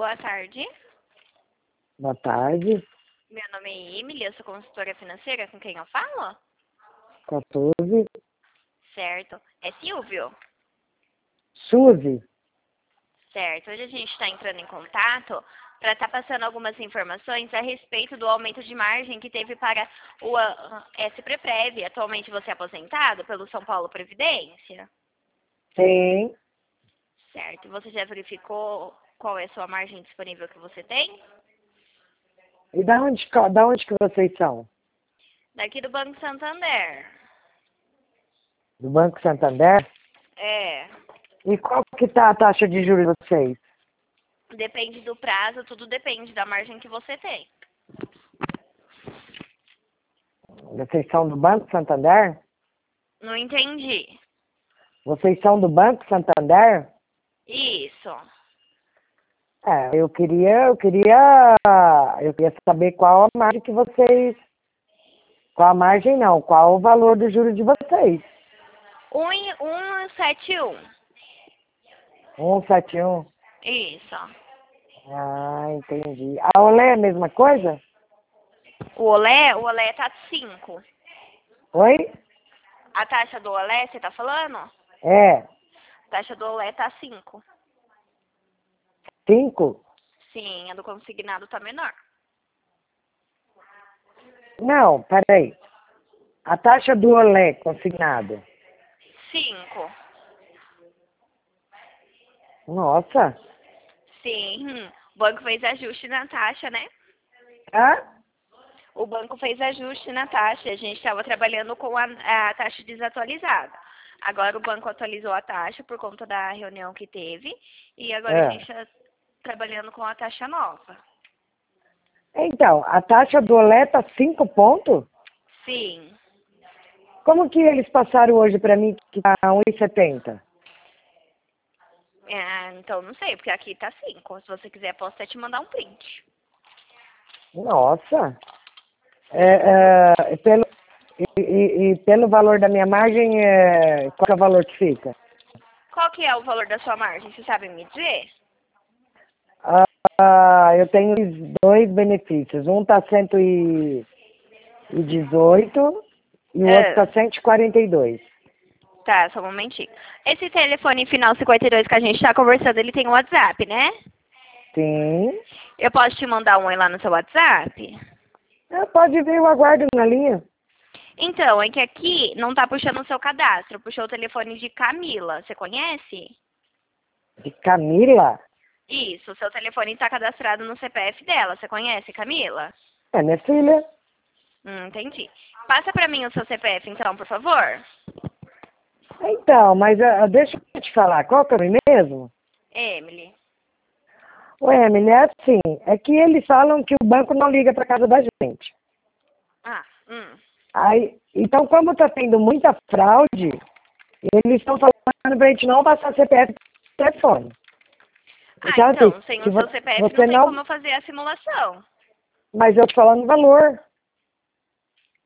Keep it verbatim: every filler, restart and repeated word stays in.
Boa tarde. Boa tarde. Meu nome é Emily, eu sou consultora financeira. Com quem eu falo? quatorze. Certo. É Silvio? Suzy. Certo. Hoje a gente está entrando em contato para estar passando algumas informações a respeito do aumento de margem que teve para o ah, SPREPREV. Atualmente você é aposentado pelo São Paulo Previdência? Sim. Certo. Você já verificou qual é a sua margem disponível que você tem? E da onde, co- da onde que vocês são? Daqui do Banco Santander. Do Banco Santander? É. E qual que tá a taxa de juros de vocês? Depende do prazo, tudo depende da margem que você tem. Vocês são do Banco Santander? Não entendi. Vocês são do Banco Santander? Isso. É, eu queria, eu queria, eu queria saber qual a margem que vocês, qual a margem não, qual o valor do juro de vocês? um um sete um. um sete um. Isso. Ah, entendi. A Olé é a mesma coisa? O Olé, o Olé tá cinco. Oi? A taxa do Olé, você tá falando? É, A taxa do Olé tá cinco. cinco? Sim, a do consignado tá menor. Não, peraí. A taxa do Olé consignado. Cinco. Nossa. Sim. Hum. O banco fez ajuste na taxa, né? Hã? O banco fez ajuste na taxa. A gente estava trabalhando com a, a taxa desatualizada. Agora o banco atualizou a taxa por conta da reunião que teve. E agora a É. gente está trabalhando com a taxa nova. Então, a taxa do Olé tá cinco pontos? Sim. Como que eles passaram hoje para mim que tá um e setenta? É, então não sei, porque aqui tá cinco. Se você quiser, posso até te mandar um print. Nossa. É, é, pelo, e, e- e pelo valor da minha margem, é, qual que é o valor que fica? Qual que é o valor da sua margem? Você sabe me dizer? Ah, ah, eu tenho dois benefícios. Um tá cento e dezoito e o outro tá Ah, cento e quarenta e dois. tá, só um momentinho. Esse telefone final cinquenta e dois que a gente tá conversando, ele tem um WhatsApp, né? Sim. Eu posso te mandar um aí lá no seu WhatsApp? Ah, pode vir, eu aguardo na linha. Então, é que aqui não tá puxando o seu cadastro. Puxou o telefone de Camila. Você conhece? De Camila? Isso, o seu telefone tá cadastrado no C P F dela. Você conhece, Camila? É minha filha. Hum, entendi. Passa pra mim o seu C P F, então, por favor. Então, mas ah, deixa eu te falar, qual que é o nome mesmo? Emily. Ué, Emily, é assim, é que eles falam que o banco não liga para casa da gente. Ah, hum. Aí, então, como está tendo muita fraude, eles estão falando para a gente não passar C P F por telefone. Ah, Então, assim, então, sem se o seu vo- C P F você não tem como não... eu fazer a simulação. Mas eu te falando o valor.